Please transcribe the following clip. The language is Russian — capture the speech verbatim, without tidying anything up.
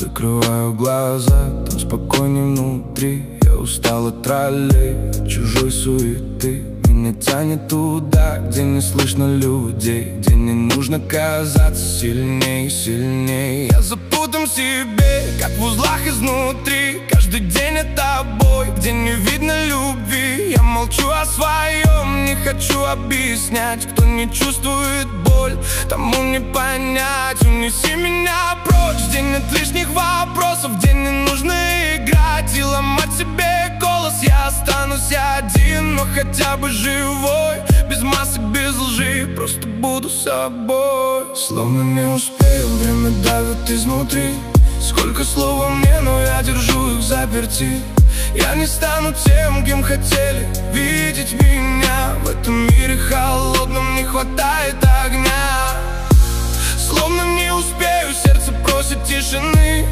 Закрываю глаза, там спокойней внутри. Я устал от троллей, чужой суеты. Меня тянет туда, где не слышно людей, где не нужно казаться сильней, сильней. Я запутан в себе, как в узлах изнутри. Каждый день это бой, где не видно любви. Я молчу о своем, не хочу объяснять. Кто не чувствует боль, тому не понять. Унеси меня прочь, где нет лишних вопросов, где не нужно играть и ломать себе голос. Я останусь один, но хотя бы живой, без масок, без лжи, просто буду собой. Словно не успею, время давит изнутри. Сколько слов во мне, но я держу их заперти. Я не стану тем, кем хотели видеть меня. В этом мире холодном не хватает огня. Словно не успею, сердце просит тишины.